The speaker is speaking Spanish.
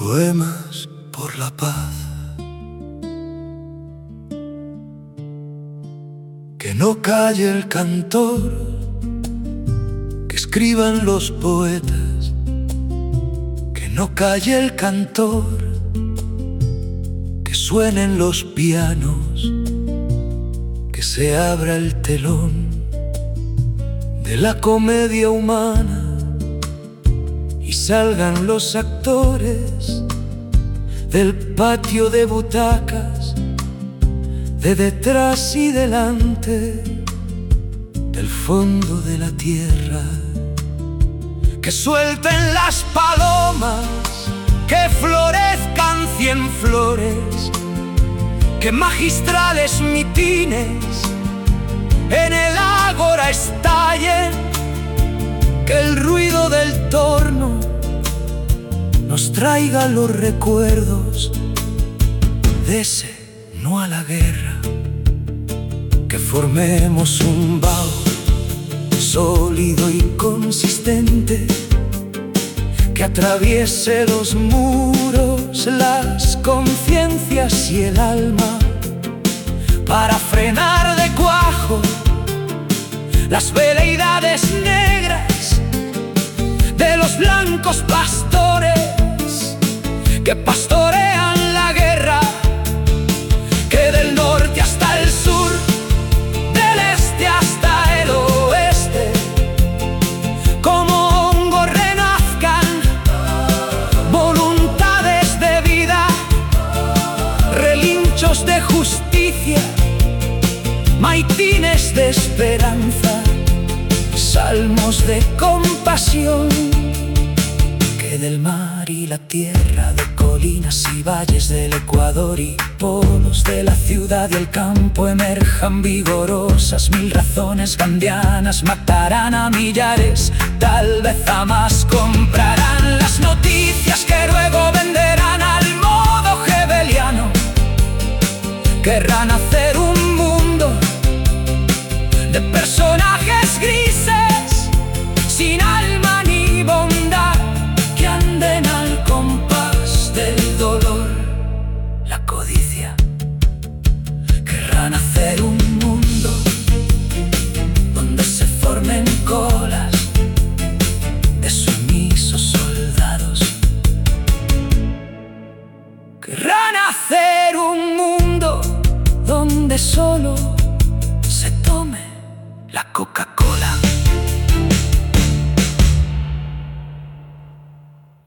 Poemas por la paz. Que no calle el cantor, que escriban los poetas. Que no calle el cantor, que suenen los pianos. Que se abra el telón de la comedia humana y salgan los actores del patio de butacas, de detrás y delante, del fondo de la tierra. Que suelten las palomas, que florezcan 100 flores, que magistrales mitines en el ágora estallen, que el ruido del torno nos traiga los recuerdos de ese no a la guerra. Que formemos un vaho sólido y consistente, que atraviese los muros, las conciencias y el alma, para frenar de cuajo las veleidades negras de los blancos pastores que pastorean la guerra. Que del norte hasta el sur, del este hasta el oeste, como hongo renazcan voluntades de vida, relinchos de justicia, maitines de esperanza, salmos de compasión. Que del mar y la tierra, de colinas y valles del Ecuador y polos de la ciudad y el campo emerjan vigorosas 1000 razones gandianas. Matarán a millares, tal vez a más comprarán las noticias que luego venderán al modo hebeliano. Querrán hacer un mundo de personajes grises, sin alma ni bondad, que anden al compás del dolor, la codicia. Querrán hacer un mundo donde se formen colas de sumisos soldados. Querrán hacer un mundo donde solo